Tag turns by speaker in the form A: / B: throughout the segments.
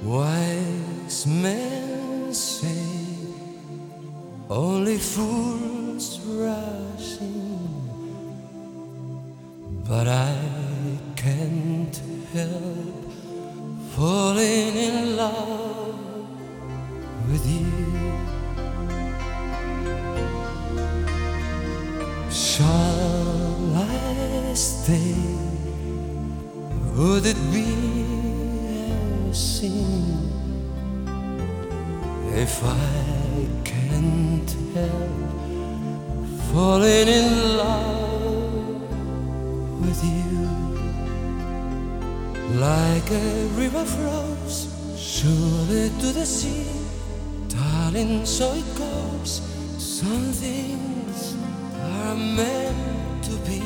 A: Wise men say only fools rush in, but I can't help falling in love with you. Shall I stay? Would it be a sin if I can't help falling in love with you? Like a river flows surely to the sea, darling, so it goes. Some things are meant to be.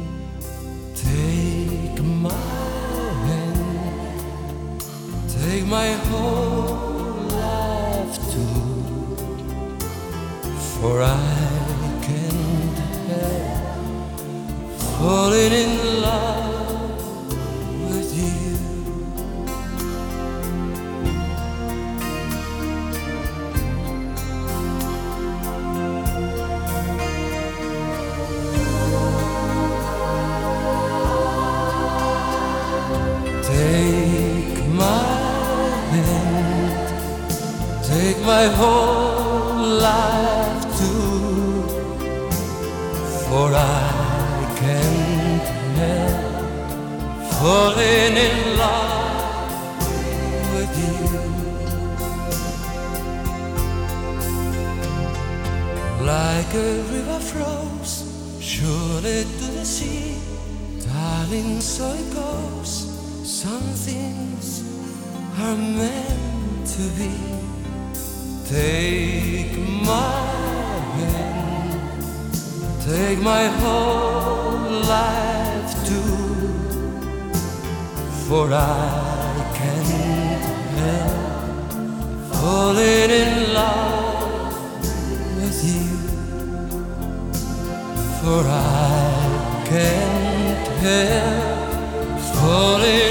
A: Take my hand, take my whole life too, for I can't help falling in love with you. Take my hand, take my whole life too, for I can't help falling in love with you. Like a river flows surely to the sea, darling, so it goes. Some things are meant to be. Take my hand, take my whole life too, for I can't help falling in love with you. For I can't help falling